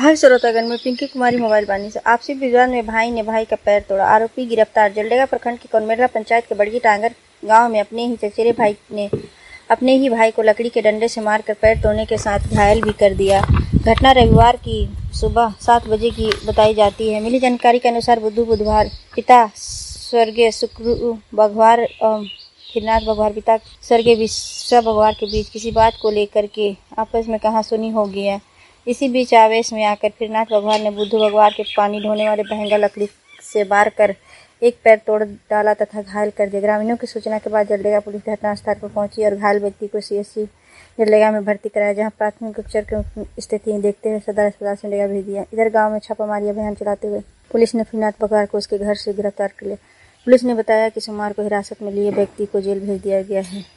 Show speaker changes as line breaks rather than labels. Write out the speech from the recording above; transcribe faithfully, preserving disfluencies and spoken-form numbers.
हाय श्रोतागण, मैं पिंकी कुमारी मोबाइल बानी से आपसी विवाद में भाई ने भाई का पैर तोड़ा, आरोपी गिरफ्तार। जलडेगा प्रखंड के कौनमेरला पंचायत के बड़गी टांगर गांव में अपने ही चचेरे भाई ने अपने ही भाई को लकड़ी के डंडे से मारकर पैर तोड़ने के साथ घायल भी कर दिया। घटना रविवार की सुबह सात बजे की बताई जाती है। मिली जानकारी के अनुसार बुद्धू बुधवार पिता स्वर्गीय शुक्रू बघवार और खीरनाथ बघवार पिता स्वर्गीय विश्वा बघवार के बीच किसी बात को लेकर के आपस में कहासुनी हो गई है। इसी बीच आवेश में आकर खीरनाथ बघवार ने बुद्धू बघवार के पानी ढोने वाले बहंगा लकड़ी से वार कर एक पैर तोड़ डाला तथा घायल कर दिया। ग्रामीणों की सूचना के बाद जलडेगा पुलिस घटनास्थल पर पहुंची और घायल व्यक्ति को सीएससी जलडेगा में भर्ती कराया, जहां प्राथमिक उपचार की स्थिति देखते हुए सदर अस्पताल जलडेगा भेज दिया। इधर गांव में छापामारी अभियान चलाते हुए पुलिस ने खीरनाथ बघवार को उसके घर से गिरफ्तार कर लिया। पुलिस ने बताया कि सोमवार को हिरासत में लिए व्यक्ति को जेल भेज दिया गया है।